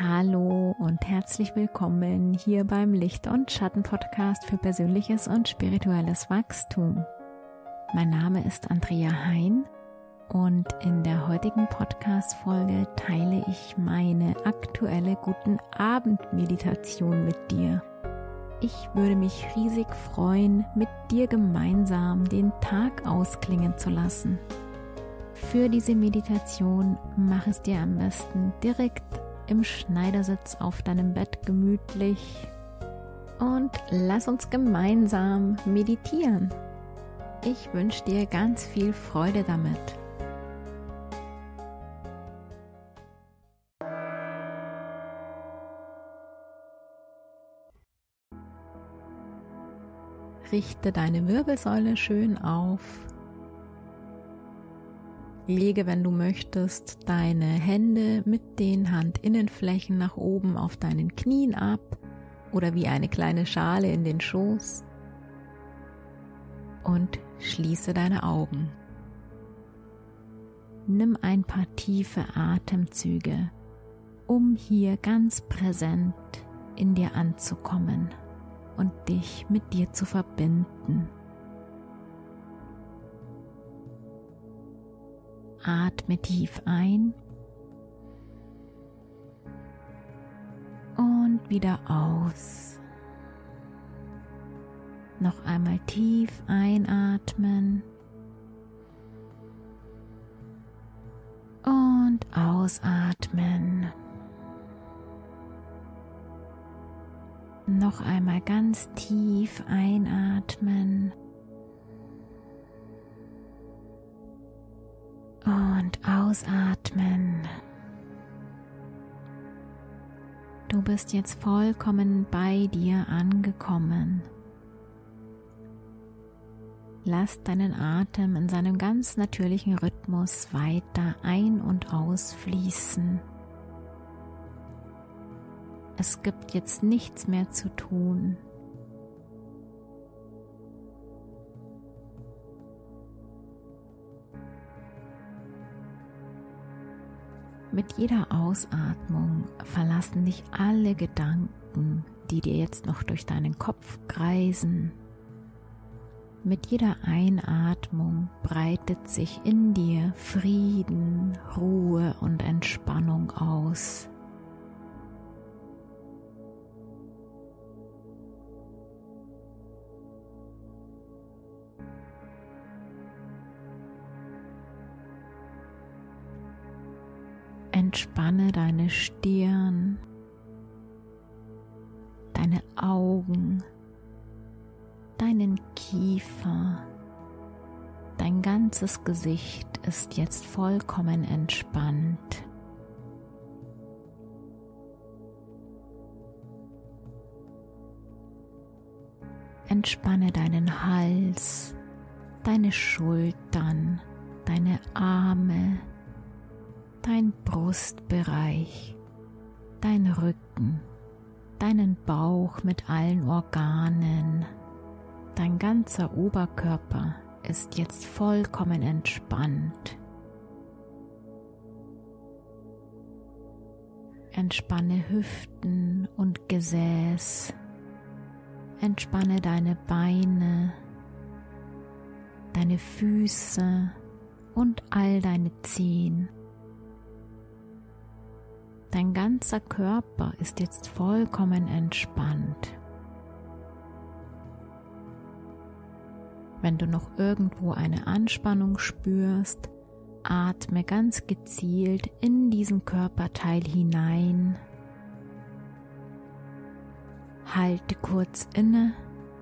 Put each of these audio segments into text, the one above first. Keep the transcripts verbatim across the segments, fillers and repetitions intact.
Hallo und herzlich willkommen hier beim Licht- und Schatten-Podcast für persönliches und spirituelles Wachstum. Mein Name ist Andrea Hein und in der heutigen Podcast-Folge teile ich meine aktuelle Guten Abend-Meditation mit dir. Ich würde mich riesig freuen, mit dir gemeinsam den Tag ausklingen zu lassen. Für diese Meditation mach es dir am besten direkt im Schneidersitz auf deinem Bett gemütlich und lass uns gemeinsam meditieren. Ich wünsche dir ganz viel Freude damit. Richte deine Wirbelsäule schön auf. Lege, wenn du möchtest, deine Hände mit den Handinnenflächen nach oben auf deinen Knien ab oder wie eine kleine Schale in den Schoß und schließe deine Augen. Nimm ein paar tiefe Atemzüge, um hier ganz präsent in dir anzukommen und dich mit dir zu verbinden. Atme tief ein und wieder aus. Noch einmal tief einatmen und ausatmen. Noch einmal ganz tief einatmen und ausatmen. Du bist jetzt vollkommen bei dir angekommen. Lass deinen Atem in seinem ganz natürlichen Rhythmus weiter ein- und ausfließen. Es gibt jetzt nichts mehr zu tun. Mit jeder Ausatmung verlassen dich alle Gedanken, die dir jetzt noch durch deinen Kopf kreisen. Mit jeder Einatmung breitet sich in dir Frieden, Ruhe und Entspannung aus. Entspanne deine Stirn, deine Augen, deinen Kiefer. Dein ganzes Gesicht ist jetzt vollkommen entspannt. Entspanne deinen Hals, deine Schultern, deine Arme, dein Brustbereich, dein Rücken, deinen Bauch mit allen Organen. Dein ganzer Oberkörper ist jetzt vollkommen entspannt. Entspanne Hüften und Gesäß. Entspanne deine Beine, deine Füße und all deine Zehen. Dein ganzer Körper ist jetzt vollkommen entspannt. Wenn du noch irgendwo eine Anspannung spürst, atme ganz gezielt in diesen Körperteil hinein. Halte kurz inne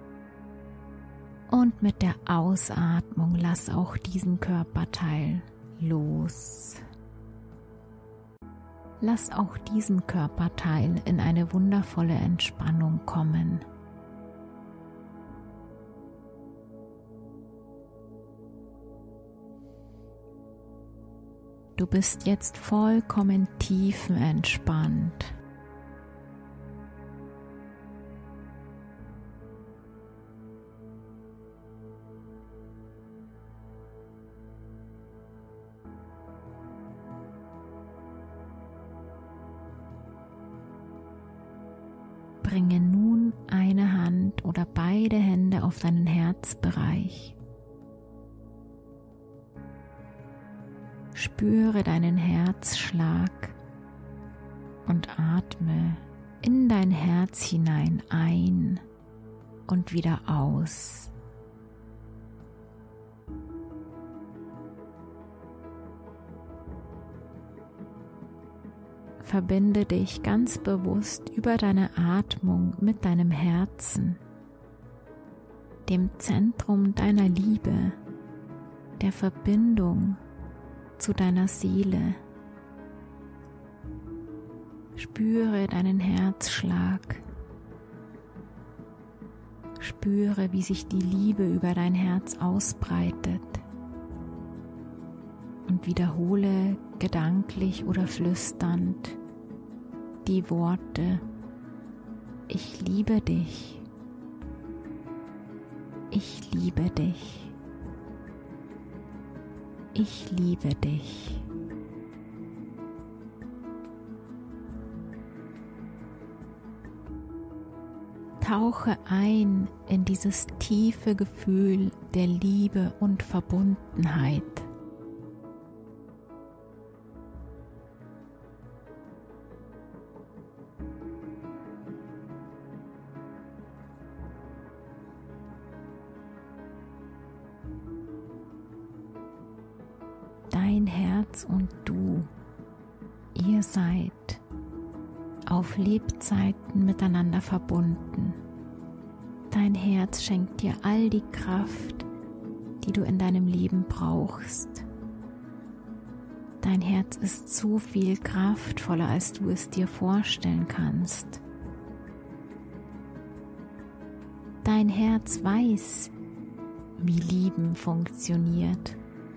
und mit der Ausatmung lass auch diesen Körperteil los. Lass auch diesen Körperteil in eine wundervolle Entspannung kommen. Du bist jetzt vollkommen tiefenentspannt. Bringe nun eine Hand oder beide Hände auf deinen Herzbereich. Spüre deinen Herzschlag und atme in dein Herz hinein ein und wieder aus. Verbinde dich ganz bewusst über deine Atmung mit deinem Herzen, dem Zentrum deiner Liebe, der Verbindung zu deiner Seele. Spüre deinen Herzschlag. Spüre, wie sich die Liebe über dein Herz ausbreitet. Und wiederhole gedanklich oder flüsternd die Worte: Ich liebe dich. Ich liebe dich. Ich liebe dich. Tauche ein in dieses tiefe Gefühl der Liebe und Verbundenheit. Dein Herz und du, ihr seid auf Lebzeiten miteinander verbunden. Dein Herz schenkt dir all die Kraft, die du in deinem Leben brauchst. Dein Herz ist so viel kraftvoller, als du es dir vorstellen kannst. Dein Herz weiß, wie Lieben funktioniert.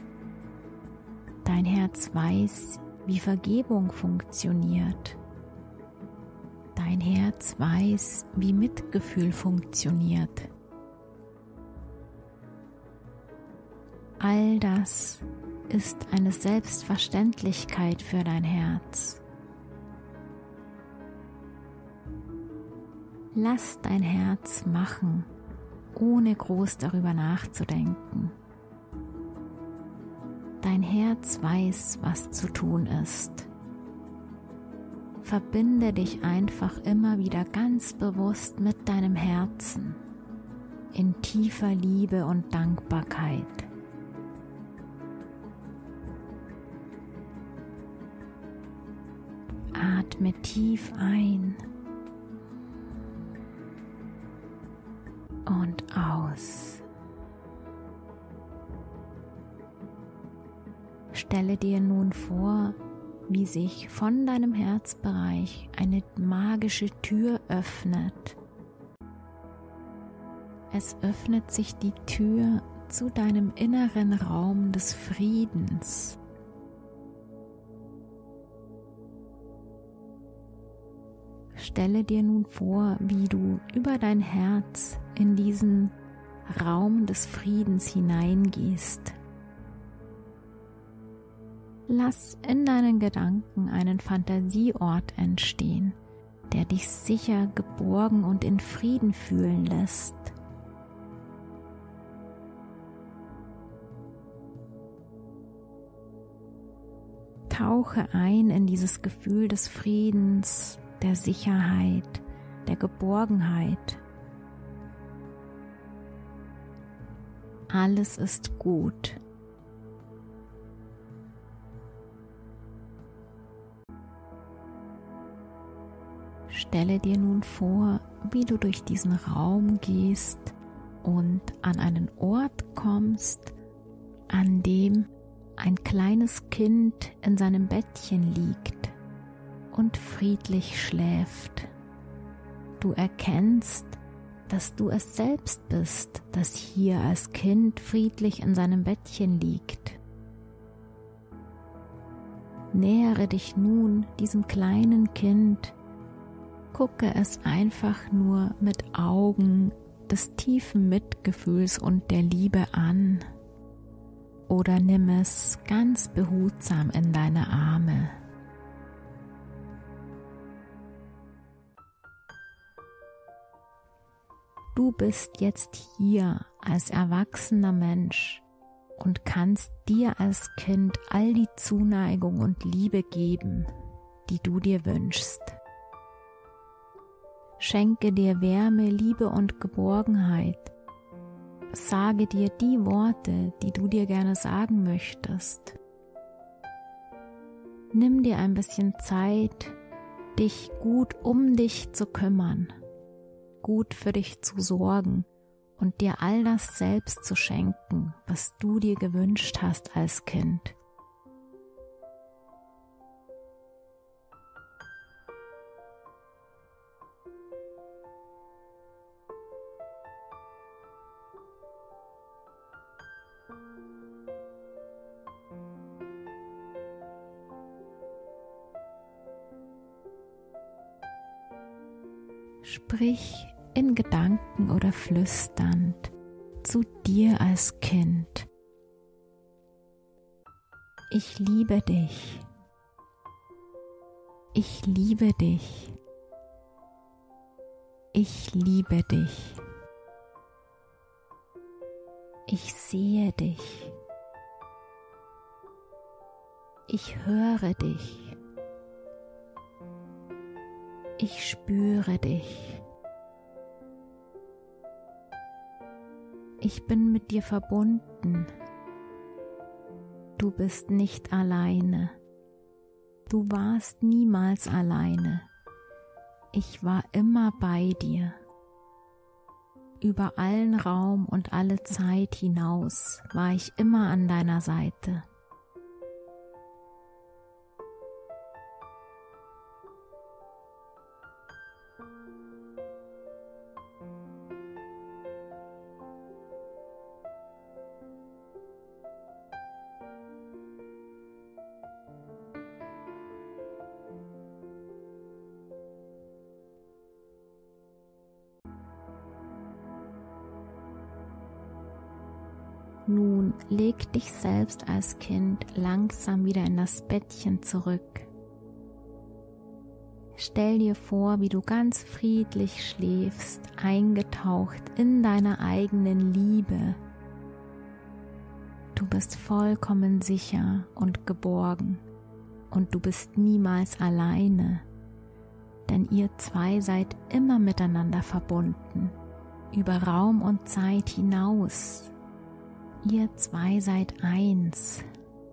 Dein Herz weiß, wie Vergebung funktioniert. Dein Herz weiß, wie Mitgefühl funktioniert. All das ist eine Selbstverständlichkeit für dein Herz. Lass dein Herz machen, ohne groß darüber nachzudenken. Dein Herz weiß, was zu tun ist. Verbinde dich einfach immer wieder ganz bewusst mit deinem Herzen in tiefer Liebe und Dankbarkeit. Atme tief ein und aus. Stelle dir nun vor, wie sich von deinem Herzbereich eine magische Tür öffnet. Es öffnet sich die Tür zu deinem inneren Raum des Friedens. Stelle dir nun vor, wie du über dein Herz in diesen Raum des Friedens hineingehst. Lass in deinen Gedanken einen Fantasieort entstehen, der dich sicher, geborgen und in Frieden fühlen lässt. Tauche ein in dieses Gefühl des Friedens, der Sicherheit, der Geborgenheit. Alles ist gut. Stelle dir nun vor, wie du durch diesen Raum gehst und an einen Ort kommst, an dem ein kleines Kind in seinem Bettchen liegt und friedlich schläft. Du erkennst, dass du es selbst bist, das hier als Kind friedlich in seinem Bettchen liegt. Nähere dich nun diesem kleinen Kind. Gucke es einfach nur mit Augen des tiefen Mitgefühls und der Liebe an oder nimm es ganz behutsam in deine Arme. Du bist jetzt hier als erwachsener Mensch und kannst dir als Kind all die Zuneigung und Liebe geben, die du dir wünschst. Schenke dir Wärme, Liebe und Geborgenheit. Sage dir die Worte, die du dir gerne sagen möchtest. Nimm dir ein bisschen Zeit, dich gut um dich zu kümmern, gut für dich zu sorgen und dir all das selbst zu schenken, was du dir gewünscht hast als Kind. Sprich in Gedanken oder flüsternd zu dir als Kind. Ich liebe dich. Ich liebe dich. Ich liebe dich. Ich sehe dich. Ich höre dich. Ich spüre dich. Ich bin mit dir verbunden. Du bist nicht alleine. Du warst niemals alleine. Ich war immer bei dir. Über allen Raum und alle Zeit hinaus war ich immer an deiner Seite. Nun leg dich selbst als Kind langsam wieder in das Bettchen zurück. Stell dir vor, wie du ganz friedlich schläfst, eingetaucht in deine eigenen Liebe. Du bist vollkommen sicher und geborgen und du bist niemals alleine, denn ihr zwei seid immer miteinander verbunden, über Raum und Zeit hinaus. Ihr zwei seid eins.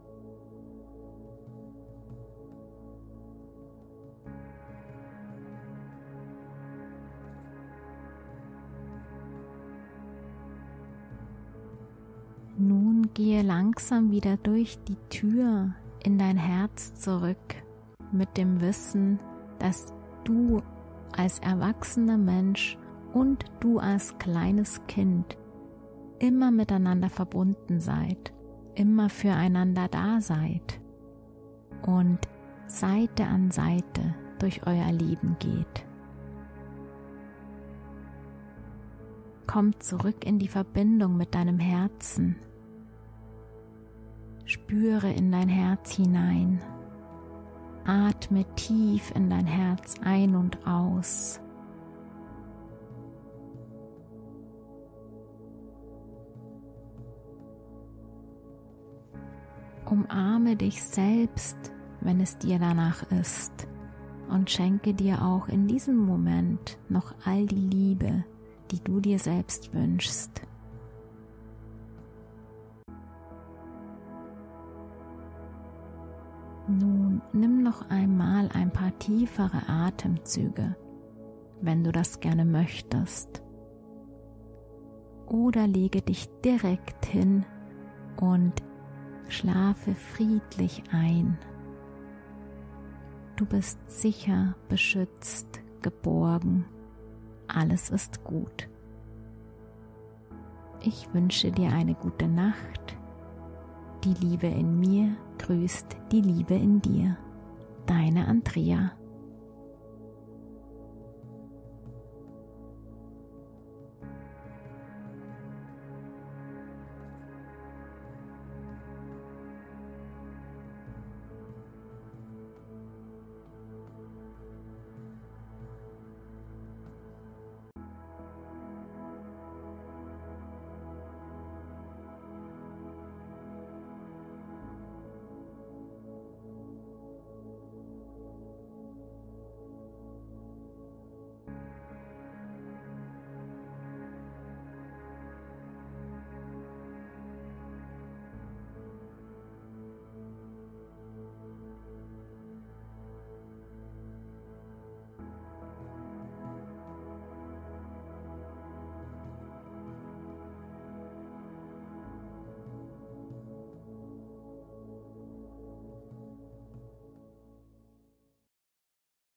Nun gehe langsam wieder durch die Tür in dein Herz zurück, mit dem Wissen, dass du als erwachsener Mensch und du als kleines Kind immer miteinander verbunden seid, immer füreinander da seid und Seite an Seite durch euer Leben geht. Komm zurück in die Verbindung mit deinem Herzen. Spüre in dein Herz hinein. Atme tief in dein Herz ein und aus. Umarme dich selbst, wenn es dir danach ist, und schenke dir auch in diesem Moment noch all die Liebe, die du dir selbst wünschst. Nun nimm noch einmal ein paar tiefere Atemzüge, wenn du das gerne möchtest. Oder lege dich direkt hin und schlafe friedlich ein. Du bist sicher, beschützt, geborgen. Alles ist gut. Ich wünsche dir eine gute Nacht. Die Liebe in mir grüßt die Liebe in dir. Deine Andrea.